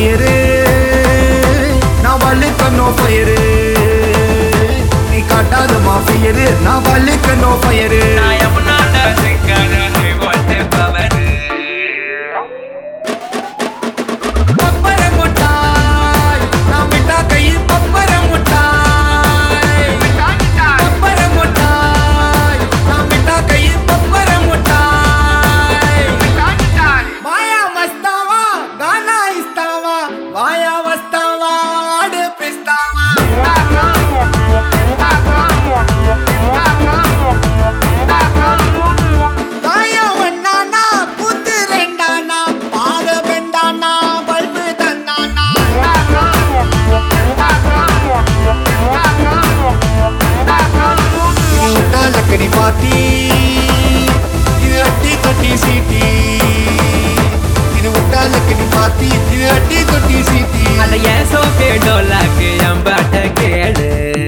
fear நான் வழுக்கனோ fire நீ காட்டாதமா fear நான் வழுக்கனோ ஃபயரு பாத்தி இது அட்டி கொட்டி சீட்டி இது விட்டாலுக்கு நீ பாத்தி இது அட்டி கொட்டி சீட்டி அட ஏன் சோக்கே டோலாக்கு அம்பாட்ட கேளு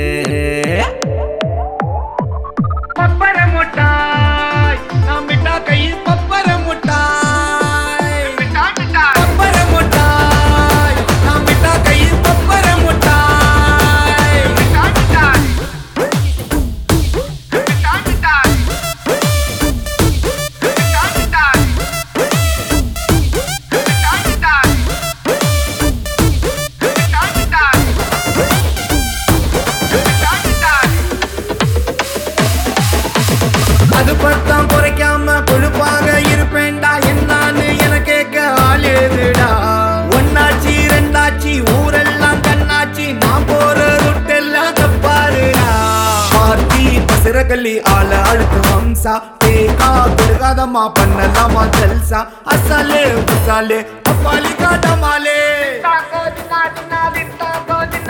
பப்பர முட்டாய் நான் மிட்டா கையில் பப்பர முட்டாய் பப்பர முட்டாய் நான் மிட்டா கையில் பப்பர முட்டாய் அது பத்தாம் குறைக்காம கொழுப்பாக இருப்பேன்டா என்னான்னு என கேட்க ஆளுடா ஒன்னாச்சி ரெண்டாச்சி ஊரெல்லாம் கண்ணாச்சி நான் போற ருட்டெல்லாம் தப்பாருடா பார்த்தி பசிரகல்லி ஆள அழுத்து வம்சா தேக்கா கொடுக்காதமா பண்ணலாமா ஜல்சா அசாலே உசாலே அப்பாலி காட்டமாலே